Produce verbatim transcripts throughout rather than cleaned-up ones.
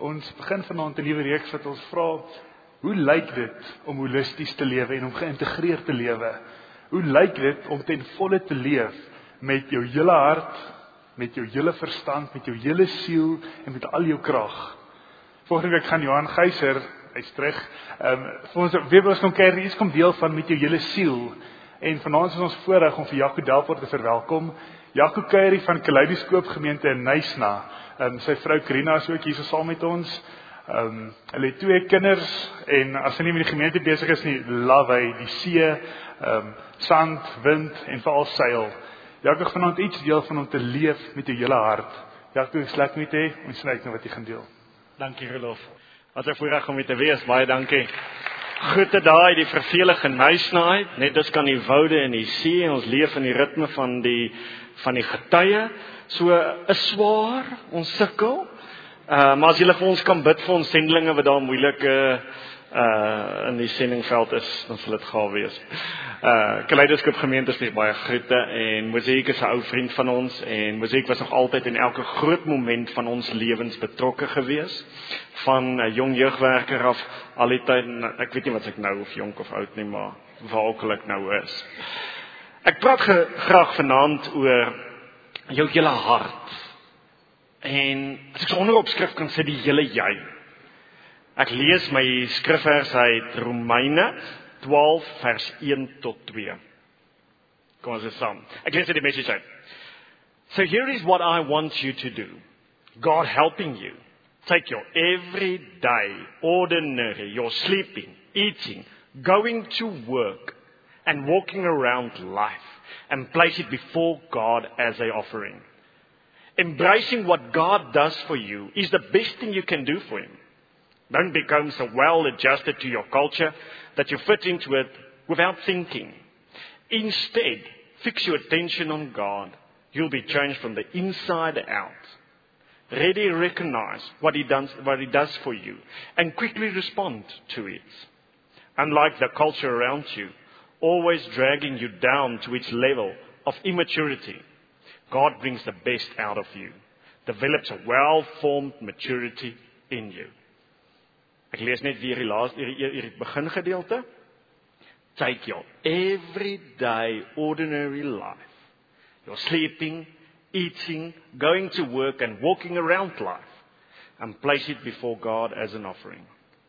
Ons begin vanaand 'n nuwe reeks wat ons vra, hoe lyk dit om holisties te lewe en om geïntegreerd te lewe? Hoe lyk dit om ten volle te leef met jou hele hart, met jou hele verstand, met jou hele siel en met al jou krag? Volgende week gaan Johan Geyser, hy's terug, um, vir ons weer ons kom kyk, iets kom deel van met jou hele siel. En vanaand is ons voorreg om vir Jaco Delport te verwelkom. Jaco Kuyri van Kaleidoskoop Gemeente in Nysna. Um, sy vrou Karina is ook hier so saam met ons. Um, hulle het twee kinders en as hulle nie met die gemeente besig is nie, love hy die see, um, sand, wind en veral seil. Jaco gaan vanaand iets deel van om te leef met jou hele hart. Jaco, ek slek met hy, ons sluit nou wat jy gaan deel. Dankie Rolof. Wat 'n voorreg om hier te wees, baie dankie. Groete daai die vervelige Nysna, net dus kan die woude en die see en ons leef in die ritme van die van die getye. So is swaar, ons sukkel. Uh, maar as julle vir ons kan bid vir ons sendlinge wat daar moeilike uh, in die sendingveld is, dan sal dit gaaf wees. Uh, Kaleidoskoop Gemeente is baie groete en Mosaïek is 'n ou vriend van ons en Mosaïek was nog altyd in elke groot moment van ons lewens betrokke gewees. Van 'n uh, jong jeugwerker af, al die tyd, ek weet nie wat ek nou of jonk of oud nie, maar waar ook al ek nou is. Ek praat ge, graag vanaand oor jou hele hart. En as ek so onderopskrif kan sê, die hele jy. Ek lees my skrifvers uit Romeine twaalf vers een tot twee. Kom ons is saam. Ek lees dit die message uit. So here is what I want you to do. God helping you. Take your everyday, ordinary, your sleeping, eating, going to work, and walking around life, and place it before God as an offering. Embracing what God does for you is the best thing you can do for Him. Don't become so well adjusted to your culture that you fit into it without thinking. Instead, fix your attention on God. You'll be changed from the inside out. Ready to recognize what He does, what He does for you and quickly respond to it. Unlike the culture around you, always dragging you down to its level of immaturity, God brings the best out of you, develops a well-formed maturity in you. Ek lees net weer die laaste, hierdie begingedeelte. Take your everyday, ordinary life, your sleeping, eating, going to work and walking around life, and place it before God as an offering.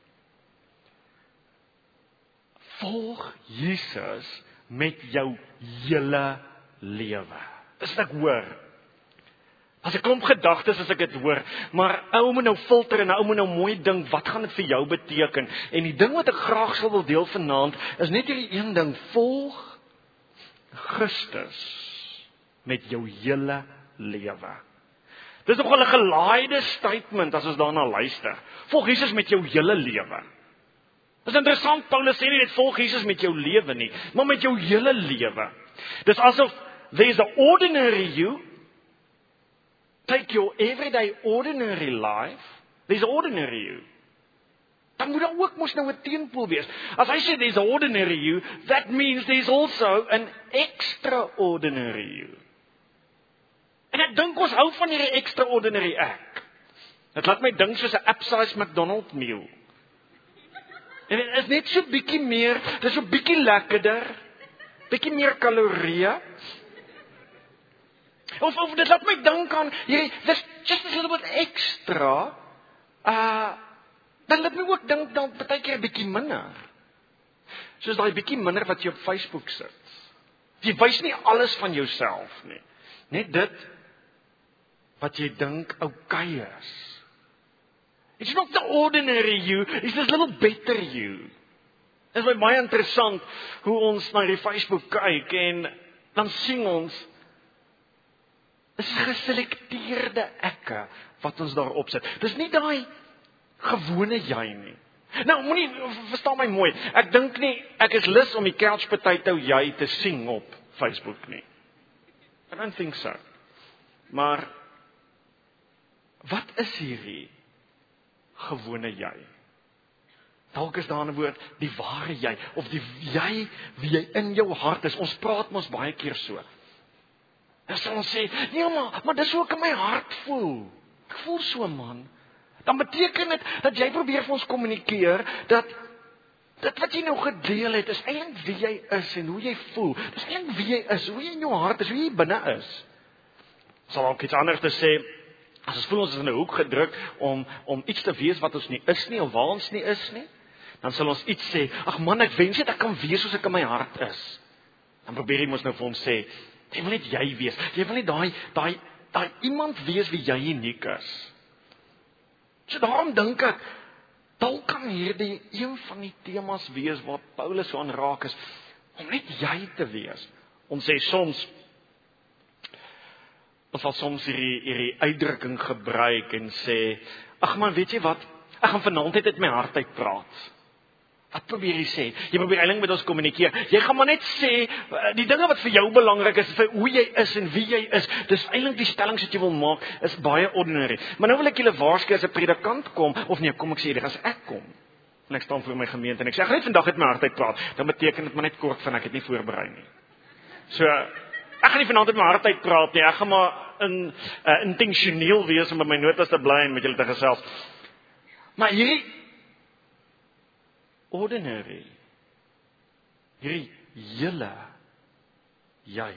Volg Jesus met jou hele lewe. Dis wat ek hoor. As ek klomp gedagtes as ek dit hoor, maar ou moet nou filter en ou moet nou mooi dink, wat gaan dit vir jou beteken? En die ding wat ek graag sou wil deel vanaand, is net hierdie een ding, volg Christus met jou hele lewe. Dis nogal 'n gelaaide statement as ons daarna luister. Volg Jesus met jou hele lewe. Dis interessant, Paulus sê nie net volg Jesus met jou lewe nie, maar met jou hele lewe. Dis asof there's the ordinary you. Take your everyday ordinary life. There's ordinary you. Dan moet daar ook mos nou 'n teenpool wees. As hy sê there's ordinary you, that means there's also an extraordinary you. En ek dink ons hou van hierdie extraordinary ek. Dit laat my dink soos 'n upsize McDonald's meal. En dit is net so bietjie meer, dit is so bietjie lekkerder, bietjie meer kalorieë. Of, of dit laat my dink aan, hierdie, there's just a little bit extra, uh, dan laat my ook dink, dan partykeer 'n bietjie minder. Soos daai bietjie minder wat jy op Facebook sit. Jy wys nie alles van jouself nie. Net dit, wat jy dink, okay is. It's not the ordinary you, it's this little better you. Dit is baie interessant, hoe ons na die Facebook kyk, en dan sien ons, is geselekteerde ekke wat ons daar opsit. Dis nie daai gewone jy nie. Nou, moenie, verstaan my mooi, ek dink nie, ek is lus om die couch potato jy te sien op Facebook nie. I don't think so. Maar, wat is hierdie gewone jy? Dalk is daar 'n woord, die ware jy, of die jy wie jy in jou hart is. Ons praat mos baie keer so. Dan sal ons sê, nee maar, maar dis hoe ek in my hart voel. Ek voel so man. dan beteken dit dat jy probeer vir ons kommunikeer dat dit wat jy nou gedeel het, is eintlik wie jy is en hoe jy voel. Dis eintlik wie jy is, hoe jy in jou hart is, hoe jy binne is. Sal ook iets anders te sê, as ons voel ons is in 'n hoek gedruk om om iets te wees wat ons nie is nie of waar ons nie is nie, dan sal ons iets sê, ag man, ek wens net ek kan wees soos ek in my hart is. Dan probeer jy mos nou vir hom sê, jy wil net jy wees. Jy wil net daai daai daai iemand wees wie jy uniek is. So daarom dink ek, dalk kan hierdie een van die temas wees waar Paulus so aan raak is, om net jy te wees. Ons sê soms, ons sal soms hierdie, hierdie uitdrukking gebruik en sê, ag man, weet jy wat, ek gaan vanaand net uit my hart uit praat. Wat probeer jy sê? Jy probeer eintlik met ons kommunikeer. Jy gaan maar net sê, die dinge wat vir jou belangrik is, vir hoe jy is en wie jy is, dis eintlik die stellings wat jy wil maak, is baie ordinary. Maar nou wil ek julle waarsku as 'n predikant kom, of nee, kom ek sê dit, as ek kom, en ek staan voor my gemeente, en ek sê, ek gaan net vandag uit my hart uit praat, dan beteken dit maar net kort van, ek het nie voorberei nie. So, ek gaan nie vanaand uit my hart uit praat nie, ek gaan maar in, uh, intentioneel wees om by my notas te bly en met julle te gesels. Maar hierdie ordinary, hierdie julle, jy,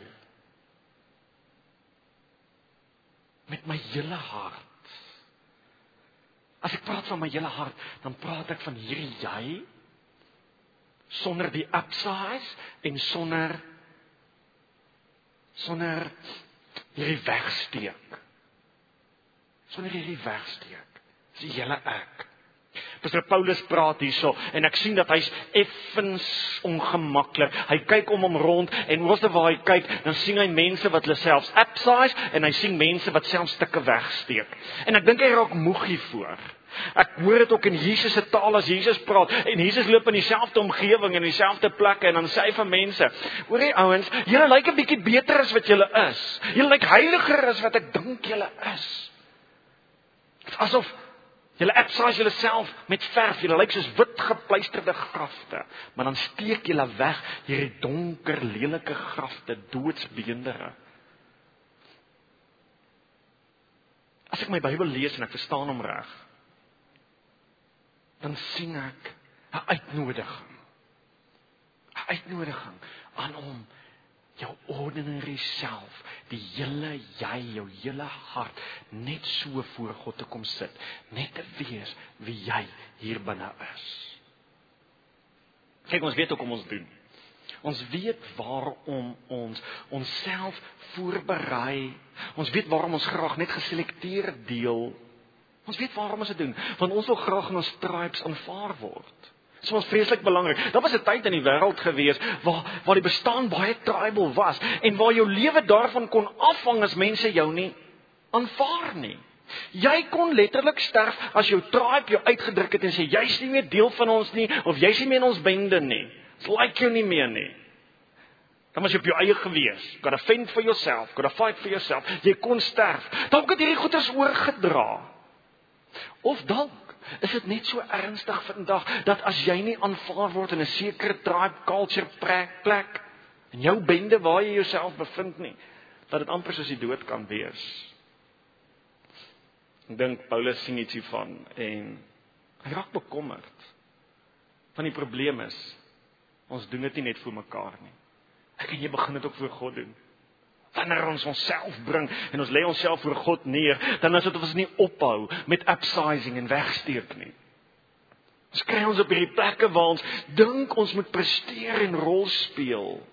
met my julle hart. As ek praat van my julle hart, dan praat ek van hierdie jy, sonder die upsize, en sonder, sonder hierdie wegsteek. Sonder hierdie wegsteek. Dis die julle ek. Pastor Paulus praat hierso, en ek sien dat hy's effens ongemaklik. Hy kyk om hom rond, en oorste waar hy kyk, dan sien hy mense wat hulle selfs upsize, en hy sien mense wat selfs stukke wegsteek. En ek dink hy raak moeg hiervoor. Ek hoor dit ook in Jesus se taal as Jesus praat, en Jesus loop in dieselfde omgewing, in dieselfde plekke, en dan sê hy vir mense, hoor jy ouens, julle lyk 'n bietjie beter as wat julle is. Julle lyk heiliger as wat ek dink julle is. Asof julle upsize julle self met verf, julle lyk soos wit gepleisterde grafte, maar dan steek julle weg hierdie donker, lelike grafte, doodsbeendere. As ek my Bybel lees en ek verstaan hom reg, dan sien ek 'n uitnodiging. 'n Uitnodiging aan hom, jou ordinary self, die hele jy, jou hele hart, net so voor God te kom sit, net te wees wie jy hier binne is. Kyk, ons weet ook om ons doen. Ons weet waarom ons onsself voorberei. Ons weet waarom ons graag net geselekteer deel. Ons weet waarom ons dit doen, want ons wil graag in ons tribes aanvaar word. Dit was vreeslik belangrik. Daar was 'n tyd in die wêreld gewees waar waar die bestaan baie tribal was en waar jou lewe daarvan kon afhang as mense jou nie aanvaar nie. Jy kon letterlik sterf as jou tribe jou uitgedruk het en sê jy's nie meer deel van ons nie of jy's nie meer in ons bende nie. Dit like jou nie meer nie. Dan was jy op jou eie gewees. Gotta fend for yourself, gotta fight for yourself. Jy kon sterf. Dalk het hierdie goeders oorgedra. Of dalk is dit net so ernstig vandag, dat as jy nie aanvaar word in 'n sekere tribe, culture, plek, in jou bende waar jy jouself bevind nie, dat dit amper soos die dood kan wees. Ek dink Paulus sien iets hiervan, en hy raak bekommerd. Van die probleem is, ons doen dit nie net vir mekaar nie. Ek en jy begin dit ook vir God doen. Wanneer ons onsself bring en ons lê onsself voor God neer, dan is dit of ons nie ophou met upsizing en wegsteek nie. Ons kry ons op hierdie plekke waar ons dink ons moet presteer en rol speel,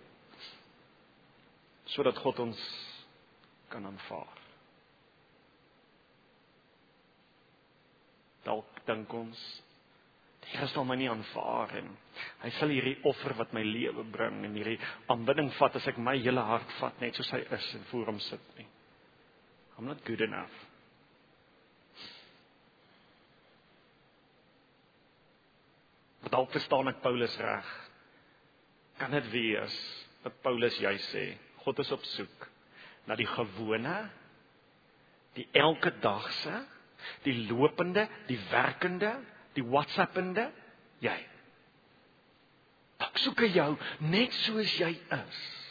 sodat God ons kan aanvaar. Dalk dink ons, die Here sal my nie aanvaar en hy sal hierdie offer wat my lewe bring en hierdie aanbidding vat as ek my hele hart vat net soos hy is en voor hom sit nie. I'm not good enough. Dalk verstaan ek Paulus reg. Kan dit wees dat Paulus jy sê, God is op soek na die gewone, die elke dagse, die lopende, die werkende, die WhatsAppende, jy. Dalk soek hy jou net soos jy is.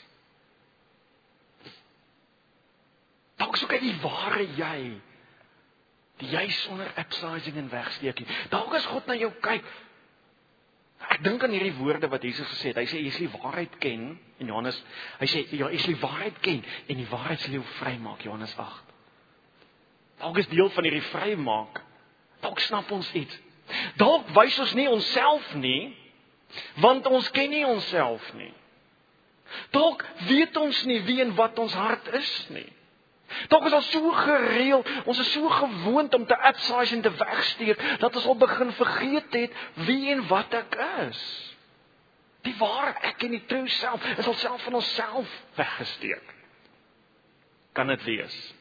Dalk soek hy die ware jy, die jy sonder upsizing en wegsteek nie. Dalk as God na jou kyk, ek dink aan hierdie woorde wat Jesus gesê het. Hy sê, jy sal die waarheid ken, en Johannes, hy sê, ja, jy sal die waarheid ken, en die waarheid sal jou vrymaak, Johannes agt. Dalk is deel van hierdie vrymaak, dalk snap ons iets. Dalk wys ons nie onsself nie, want ons ken nie onsself nie. Dalk weet ons nie wie en wat ons hart is nie. Dalk is ons so gereeld, ons is so gewoond om te upsize en te wegsteek, dat ons al begin vergeet het wie en wat ek is. Die ware ek en die true self is al self van onsself weggesteek. Kan dit wees?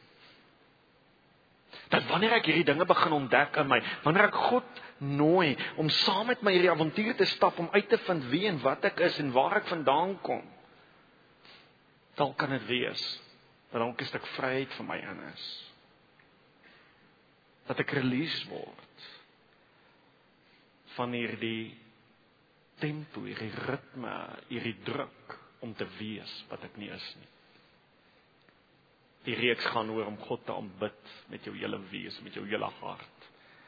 Dat wanneer ek hierdie dinge begin ontdek in my, wanneer ek God nooi om saam met my hierdie avontuur te stap, om uit te vind wie en wat ek is en waar ek vandaan kom, dan kan dit wees dat dalk 'n stuk vryheid vir my in is. Dat ek release word van hierdie tempo, hierdie ritme, hierdie druk om te wees wat ek nie is nie. Die reeks gaan oor om God te aanbid met jou hele wees, met jou hele hart.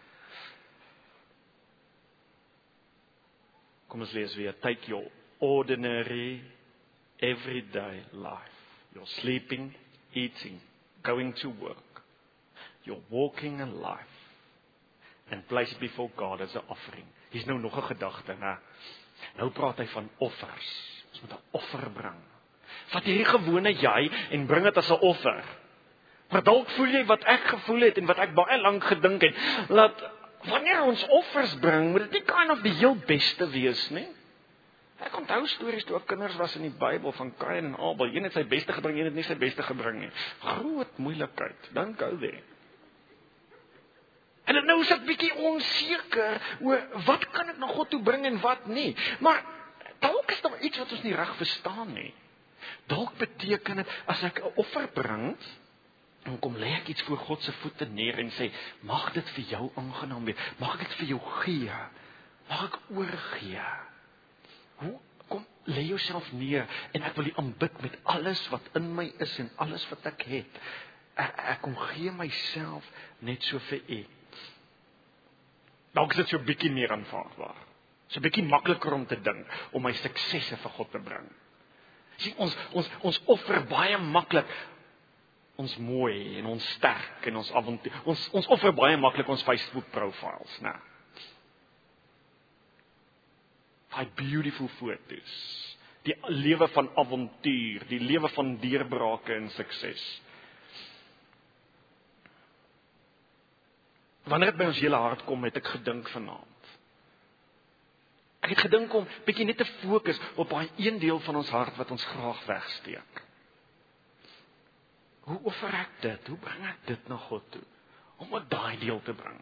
Kom ons lees weer. Take your ordinary, everyday life. You're sleeping, eating, going to work. You're walking in life. And place it before God as an offering. Hier's nou nog 'n gedagte, né? Nou praat hy van offers. Ons moet 'n offer bring. Vat hierdie gewone jy en bring dit as 'n offer. Maar dalk voel jy wat ek gevoel het en wat ek baie lank gedink het, dat wanneer ons offers bring, moet dit nie kind of die heel beste wees nie. Ek onthou stories toe ek kinders was in die Bybel van Kain en Abel. Een het sy beste gebring, een het nie sy beste gebring nie. Groot moeilikheid, dan gou daar. En nou is ek bietjie onseker oor wat kan ek na God toe bring en wat nie. Maar dalk is daar iets wat ons nie reg verstaan nie. Dalk beteken dit as ek 'n offer bring, dan kom lê ek iets voor God se voete neer en sê, mag dit vir jou aangenaam wees. Mag ek dit vir jou gee? Mag ek oorgee? Hoe kom lê jouself neer en ek wil U aanbid met alles wat in my is en alles wat ek het. Ek, ek kom gee myself net so vir U. Dalk is dit so 'n bietjie meer aanvaarbaar. So 'n bietjie makliker om te dink om my suksesse vir God te bring. Sien, ons ons ons offer baie maklik ons mooi en ons sterk en ons avontuur. Ons ons offer baie maklik ons Facebook profiles, né? Daai beautiful foto's. Die lewe van avontuur, die lewe van deurbrake en sukses. Wanneer dit by ons hele hart kom, het ek gedink vanaand. Ek het gedink om bietjie net te fokus op daai een deel van ons hart wat ons graag wegsteek. Hoe offer ek dit? Hoe bring ek dit na God toe? Om ook daai deel te bring.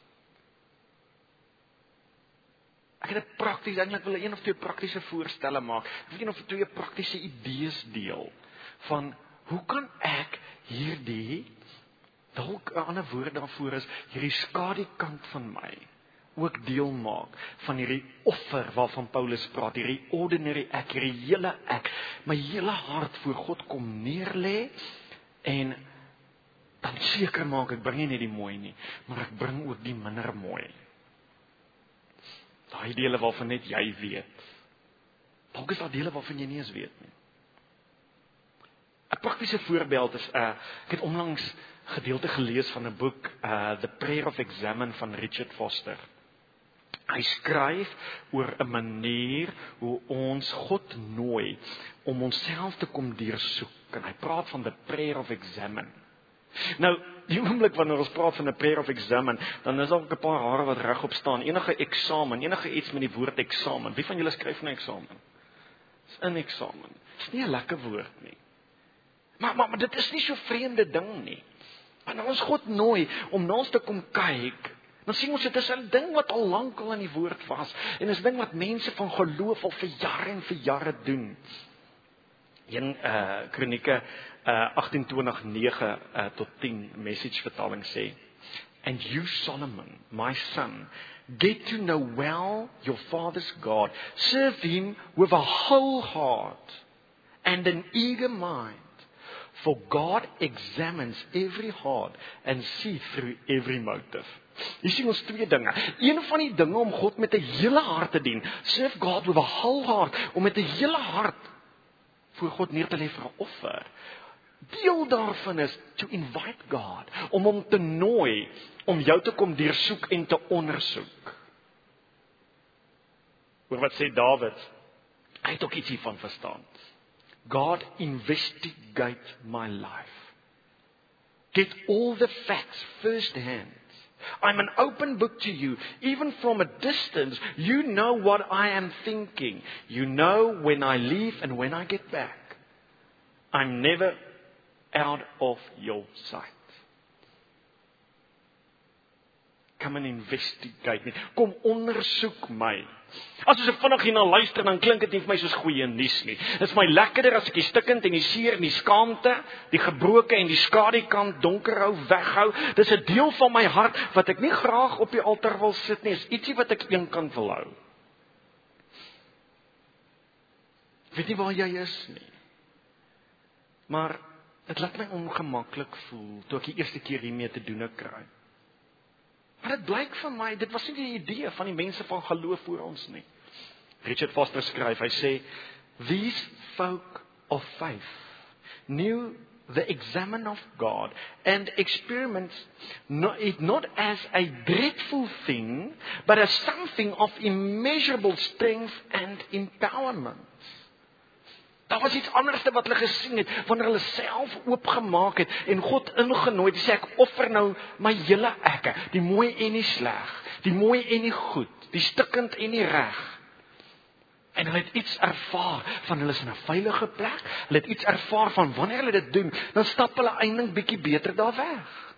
Ek het dit prakties, eintlik wil ek een of twee praktiese voorstelle maak. Ek wil een of twee praktiese idees deel van hoe kan ek hierdie, dalk 'n ander woord daarvoor is, hierdie skadukant van my ook deel maak van hierdie offer waarvan Paulus praat, hierdie ordinary ek, hierdie hele ek, my hele hart voor God kom neerlê en dan seker maak ek bring nie net die mooi nie, maar ek bring ook die minder mooi. Daai dele waarvan net jy weet. Dalk is daar dele waarvan jy nie eens weet nie. 'n Praktiese voorbeeld is, uh, ek het onlangs gedeelte gelees van 'n boek, uh, The Prayer of Examen van Richard Foster. Hy skryf oor 'n manier hoe ons God nooi om onsself te kom deursoek. En hy praat van the prayer of examen. Nou, die oomblik wanneer ons praat van 'n prayer of examen, dan is daar ook 'n paar hare wat regop staan. Enige eksamen, enige iets met die woord eksamen. Wie van julle skryf 'n eksamen? Dis 'n eksamen. Dis nie 'n lekker woord nie. Maar, maar, maar dit is nie so vreemde ding nie. Wanneer ons God nooi om na ons te kom kyk, dan sien ons dit is 'n ding wat al lank al in die woord was. En dis 'n ding wat mense van geloof al vir jare en vir jare doen. In uh, Kronieke uh, agtien twintig nege uh, tot tien message vertaling sê, and you Solomon, my son, get to know well your father's God, serve him with a whole heart and an eager mind, For God examines every heart and sees through every motive. Hier sien ons twee dinge. Een van die dinge om God met 'n hele hart te dien, serve God with a whole heart, om met 'n hele hart voor God neer te lê vir 'n offer. Deel daarvan is to invite God, om hom te nooi, om jou te kom deursoek en te ondersoek. Hoor wat sê Dawid? Hy het ook iets hiervan verstaan. God, investigate my life. Get all the facts firsthand. I'm an open book to you. Even from a distance, you know what I am thinking. You know when I leave and when I get back. I'm never out of your sight. Come and investigate me. Kom ondersoek my. As ons vinnig hierna luister, dan klink dit nie vir my soos goeie nuus nie. Dit is my lekkerder as ek die stikkend en die seer en die skaamte, die gebroke en die skadukant donker hou, weghou. Dis 'n deel van my hart wat ek nie graag op die altaar wil sit nie. Is ietsie wat ek eenkant wil hou. Ek weet nie waar jy is nie. Maar dit laat my ongemaklik voel toe ek die eerste keer hiermee te doen kry. Maar dit blyk vir my, dit was nie die idee van die mense van geloof voor ons nie. Richard Foster skryf, hy sê, these folk of faith knew the examine of God and experiments it not as a dreadful thing, but as something of immeasurable strength and empowerment. Daar was iets anders wat hulle gesien het, wanneer hulle self oopgemaak het, en God ingenooi, die sê, ek offer nou my hele ekke, die mooi en die sleg, die mooi en die goed, die stikkend en die reg. En hulle het iets ervaar, van hulle is in 'n veilige plek, hulle het iets ervaar van, wanneer hulle dit doen, dan stap hulle eintlik bietjie beter daar weg.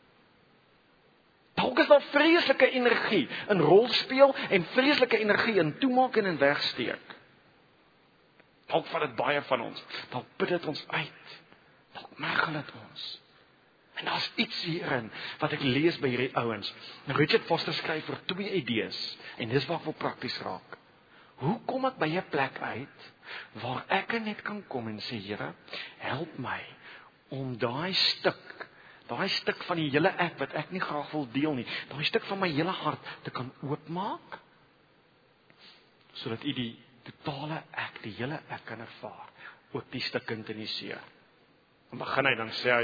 Dalk is daar vreeslike energie in rol speel, en vreeslike energie in toemaak en in wegsteek. Dalk vat dit baie van ons, dalk put dit ons uit, dalk mergel dit ons. En daar's iets hierin, wat ek lees by hierdie ouens. Richard Foster skryf vir twee idees, en dis waar ek wil prakties raak. Hoe kom ek by 'n plek uit, waar ek net kan kom en sê, Here, help my, om daai stuk, daai stuk van die hele ek, wat ek nie graag wil deel nie, daai stuk van my hele hart, te kan oopmaak, sodat U die totale ek, die hele ek kan ervaar, ook die stikkend en die seer. Dan begin hy, dan sê hy,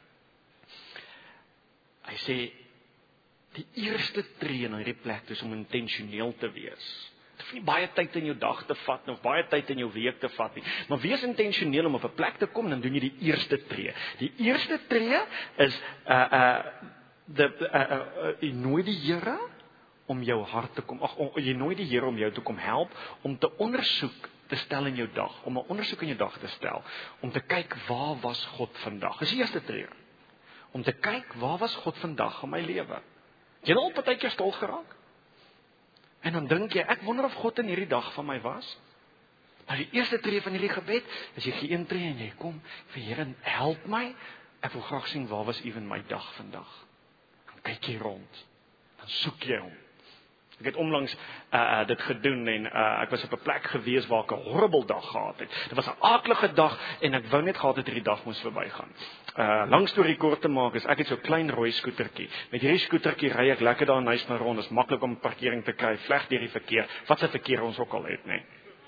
hy sê, die eerste tree na hierdie plek is om intentioneel te wees. Het hoef nie baie tyd in jou dag te vat, of baie tyd in jou week te vat nie, maar wees intentioneel om op 'n plek te kom, dan doen jy die eerste tree. Die eerste tree is, uh, uh, de, uh, uh, uh, jy nooi die Here, om jou hart te kom, ag, jy nooi die Here om jou te kom help, om te ondersoek te stel in jou dag, om 'n ondersoek in jou dag te stel, om te kyk, waar was God vandag? Dis die eerste tree. Om te kyk, waar was God vandag in my lewe? Jy het al partykeer stil geraak? En dan dink jy, ek wonder of God in hierdie dag van my was? Maar die eerste tree van hierdie gebed, is jy gee een tree en jy kom, vir Here, help my, ek wil graag sien, waar was U in my dag vandag? Dan kyk jy rond, dan soek jy hom. Ek het onlangs uh, uh, dit gedoen en uh, ek was op 'n plek gewees waar ek 'n horrible dag gehad het. Dit was 'n aaklige dag en ek wou net gehad het hierdie dag moes verbygaan. Uh, lang storie kort te maak is, ek het so 'n klein rooi skootertjie. Met hierdie skootertjie ry ek lekker daar in Huisman rond. Dit is maklik om parkering te kry, vleg deur die verkeer. Wat se verkeer ons ook al het, nê.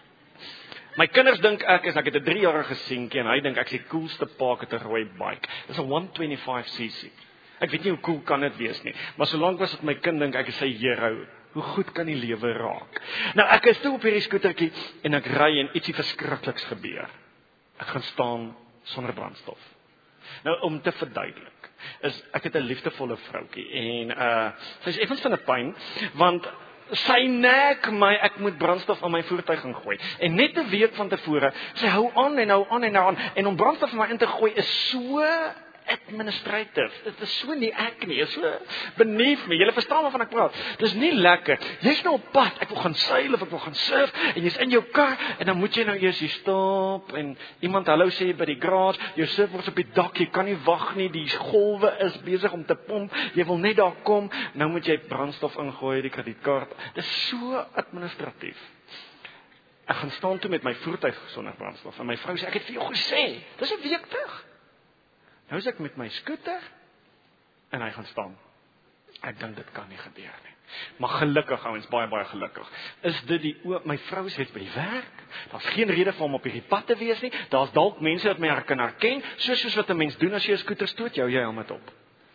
My kinders dink ek is, ek het 'n drie-jarige seentjie en hy dink ek is die coolste pa met 'n rooi bike. Dis 'n one twenty-five c c. Ek weet nie hoe cool kan dit wees nie, maar solank was dit my kind dink ek is sy hero. Hoe goed kan die lewe raak? Nou ek is toe op hierdie skootertjie en ek ry en ietsie verskrikliks gebeur. Ek gaan staan sonder brandstof. Nou om te verduidelik, is ek het 'n liefdevolle vroutjie en uh sy is effens van 'n pyn, want sy nek my, ek moet brandstof aan my voertuig gaan gooi. En net 'n week van tevore, sy hou aan en hou aan en hou aan en om brandstof aan my in te gooi is so administrative. Dit is so nie ek nie, is so beneath me. Julle verstaan waarvan ek praat. Dit is nie lekker. Jy's nou op pad, ek wil gaan seil of ek wil gaan surf en jy's in jou kar en dan moet jy nou eers hier stop en iemand hallo sê by die garage, jou surfboard op die dak, jy kan nie wag nie, die golwe is besig om te pomp, jy wil net daar kom, nou moet jy brandstof ingooi, die kredietkaart. Dit is so administratief. Ek gaan staan toe met my voertuig sonder brandstof en my vrou sê, ek het vir jou gesê, dis 'n week terug. Nou is ek met my skooter en hy gaan staan. Ek dink dit kan nie gebeur nie. Maar gelukkig, ouens, baie baie gelukkig. Is dit die oop, my vrou is by die werk. Daar's geen rede vir hom op hierdie pad te wees nie. Daar's dalk mense wat my kan herken, soos soos wat 'n mens doen as jy 'n skooter stoot, jou jy helm op.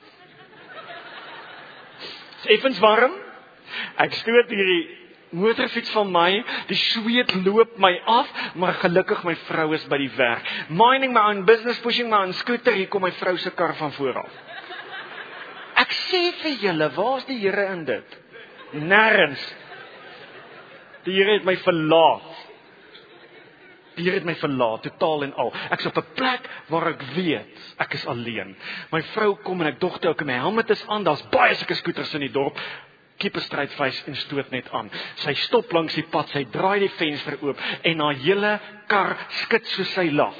Is effens warm. Ek stoot hierdie motorfiets van my, die sweet loop my af, maar gelukkig my vrou is by die werk. Minding my own business, pushing my own scooter, hier kom my vrou se kar van voor af. Ek sê vir julle, waar's die Here in dit? Nêrens. Die Here het my verlaat. Die Here het my verlaat, totaal en al. Ek is op 'n plek waar ek weet, ek is alleen. My vrou kom en ek dog toe ek my helmet is aan, daar's baie sulke skooters in die dorp. Keep 'n straight face en stoot net aan. Sy stop langs die pad, sy draai die venster oop en haar hele kar skud soos sy lag.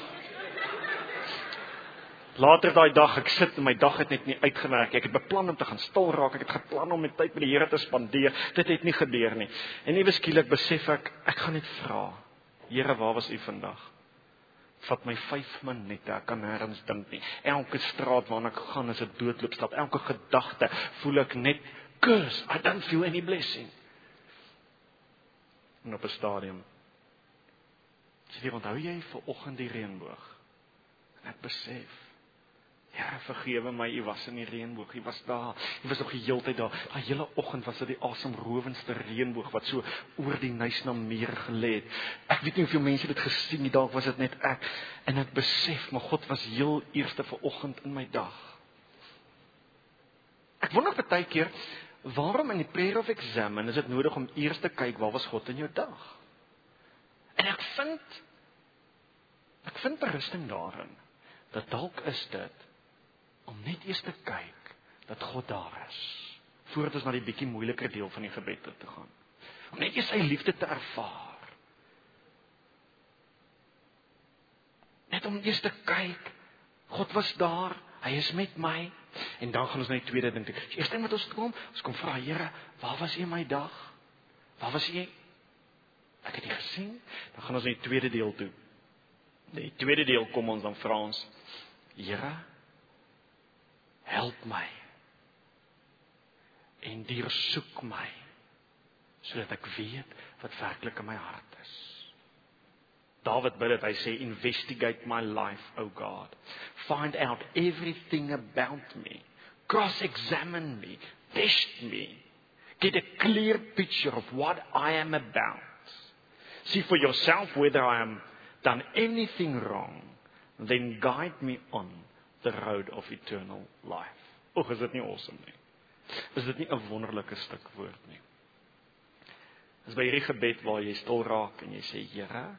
Later daai dag, ek sit en my dag het net nie uitgewerk. Ek het beplan om te gaan stil raak. Ek het geplan om my tyd met die Here te spandeer. Dit het nie gebeur nie. En ewe skielik besef ek, ek gaan net vra. Here, waar was U vandag? Vat my vyf minute, ek kan nêrens dink nie. Elke straat waarna ek gaan is 'n doodloopstad. Elke gedagte voel ek net curse. I don't feel any blessing. En op 'n stadium sê jy, onthou jy vir oggend die reënboog? En ek besef, Here, vergewe my, U was in die reënboog, U was daar, U was nog die hele tyd daar. Daai hele oggend was dit die asemrowendste reënboog wat so oor die Nysna meer gelê het. Ek weet nie hoeveel mense dit gesien het, dalk was dit net ek. En ek besef, maar God was heel eerste vir oggend in my dag. Ek wonder baie keer, waarom in die prayer of examine is dit nodig om eers te kyk, waar was God in jou dag? En ek vind, ek vind berusting daarin, dat dalk is dit, om net eers te kyk, dat God daar is, voordat ons na die bietjie moeiliker deel van die gebed toe te gaan. Om net eers sy liefde te ervaar. Net om eers te kyk, God was daar, hy is met my, en dan gaan ons na die tweede ding toe. Die eerste ding wat ons kom, ons kom vra, Here, waar was U in my dag? Waar was U? Ek het U gesien. Dan gaan ons na die tweede deel toe. Die tweede deel kom ons dan vra ons, Here, help my en deursoek my, sodat ek weet wat werklik in my hart is. David bid dit, hy sê, investigate my life, O God. Find out everything about me. Cross-examine me. Test me. Get a clear picture of what I am about. See for yourself whether I am done anything wrong. Then guide me on the road of eternal life. Och, is dit nie awesome nie? Is dit nie 'n wonderlike stuk woord nie? Is by hierdie gebed waar jy stil raak en jy sê, Here,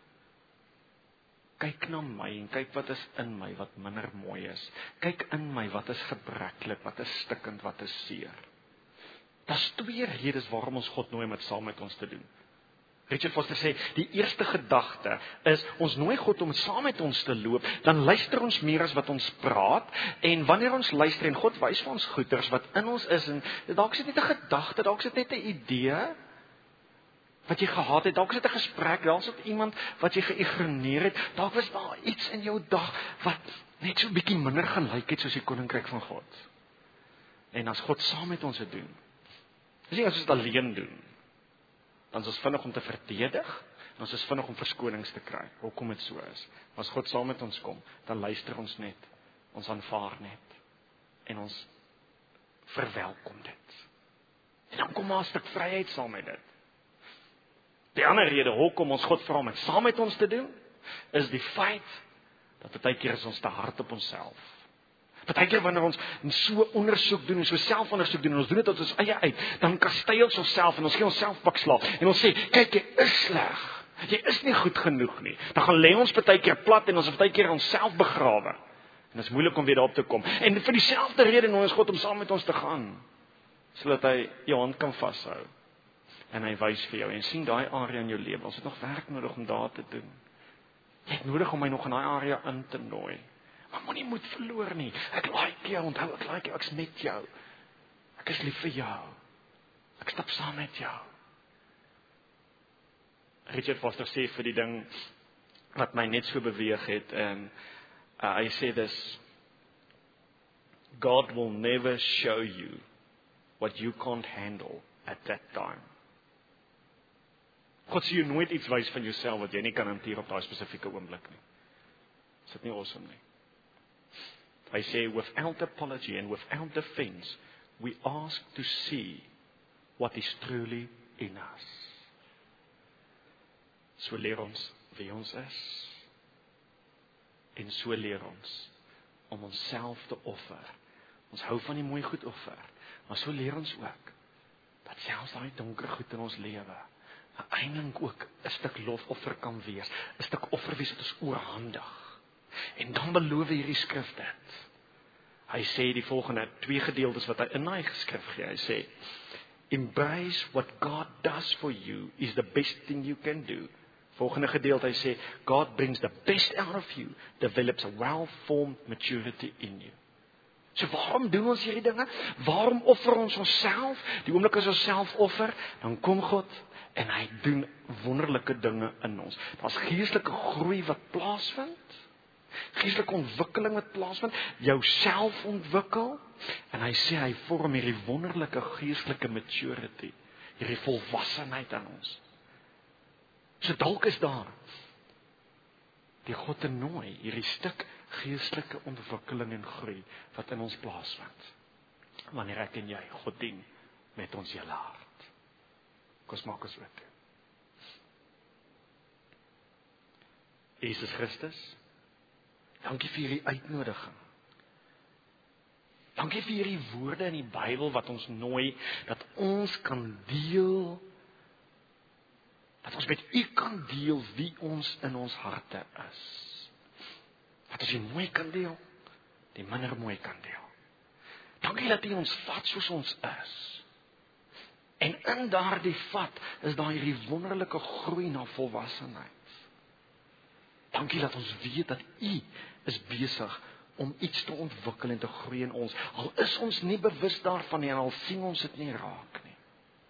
kyk na my en kyk wat is in my wat minder mooi is. Kyk in my wat is gebreklik, wat is stikkend, wat is seer. Daar's twee redes waarom ons God nooi om dit saam met ons te doen. Richard Foster sê, die eerste gedagte is, ons nooi God om saam met ons te loop, dan luister ons meer as wat ons praat, en wanneer ons luister en God wys vir ons goeders wat in ons is, en dalk is dit net 'n gedagte, dalk is dit net 'n idee, wat jy gehad het, dalk is dit 'n gesprek, dalk is dit iemand wat jy geïgnoreer het, dalk was daar iets in jou dag, wat net so 'n bietjie minder gaan lyk het, soos die koninkryk van God. En as God saam met ons het doen, dis nie as ons dit alleen doen, dan is ons vinnig om te verdedig, en ons is vinnig om verskonings te kry, hoekom dit so is. As God saam met ons kom, dan luister ons net, ons aanvaar net, en ons verwelkom dit. En dan kom maar 'n stuk vryheid saam met dit. Die ander rede, hoekom ons God vra om dit saam met ons te doen, is die feit, dat baie keer is ons te hard op onsself. Baie keer wanneer ons so ondersoek doen, en so selfondersoek doen, en ons doen dit uit ons eie uit, dan kastei ons onsself, en ons gee onsself pakslaap, en ons sê, kyk, jy is sleg, jy is nie goed genoeg nie, dan gaan lê ons baie keer plat, en ons is baie keer onsself begrawe, en dit is moeilik om weer daarop te kom, en vir dieselfde rede nooi ons God om saam met ons te gaan, sodat hy jou hand kan vashou, en hy wys vir jou, en sien daai area in jou lewe, ons het nog werk nodig om daar te doen, jy het nodig om my nog in daai area in te nooi, maar moenie moed verloor nie. Ek like jou, onthou, ek like jou, ek is met jou. Ek is lief vir jou. Ek stap saam met jou. Richard Foster sê vir die ding wat my net so beweeg het, en uh, hy sê dis, God will never show you what you can't handle at that time. God sê jou nooit iets wys van jouself wat jy nie kan hanteer op daai spesifieke oomblik nie. Is dit nie awesome nie? Hy sê, without apology and without defense, we ask to see what is truly in us. So leer ons wie ons is. En so leer ons om onsself te offer. Ons hou van die mooi goed offer, maar so leer ons ook dat selfs daai donker goed in ons lewe uiteindelik ook 'n stuk lofoffer kan wees, 'n stuk offer wees wat ons oorhandig. En dan beloof hierdie skrif dit. Hy sê die volgende twee gedeeltes wat hy in daai geskrif gee. Hy sê, embrace what God does for you is the best thing you can do. Volgende gedeelte, hy sê, God brings the best out of you, develops a well-formed maturity in you. So waarom doen ons hierdie dinge? Waarom offer ons onsself? Die oomblik as ons self offer, dan kom God en hy doen wonderlike dinge in ons. Daar's geestelike groei wat plaasvind. Geestelike ontwikkeling wat plaasvind. Jou self ontwikkel. En hy sê hy vorm hierdie wonderlike geestelike maturity. Hierdie volwassenheid in ons. So dalk is daar die God te nooi, hierdie stuk geestelike ontwikkeling en groei wat in ons plaasvind. Wanneer ek en jy God dien met ons hele hart. Kom maak ons oop. Jesus Christus, dankie vir hierdie uitnodiging. Dankie vir hierdie woorde in die Bybel wat ons nooi dat ons kan deel, dat ons met U kan deel wie ons in ons harte is. Dat ons die mooi kan deel, die minder mooi kan deel. Dankie dat U ons vat soos ons is. En in daardie vat is daar hierdie wonderlike groei na volwassenheid. Dankie dat ons weet dat U is besig om iets te ontwikkel en te groei in ons. Al is ons nie bewus daarvan nie en al sien ons dit nie raak nie.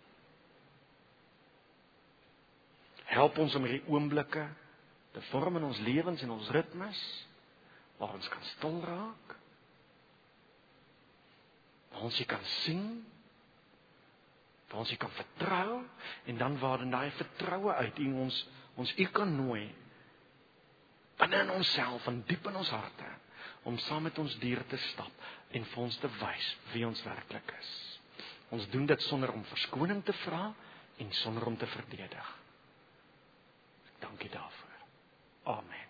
Help ons om hierdie oomblikke te vorm in ons lewens en ons ritmes, waar ons kan stil raak, waar ons hier kan sien, waar ons hier kan vertrou, en dan waar in daai vertroue uit U ons, ons U kan nooi, binne in onsself en diep in ons harte, om saam met ons dier te stap, en vir ons te wys wie ons werklik is. Ons doen dit sonder om verskoning te vra, en sonder om te verdedig. Dankie daarvoor. Amen.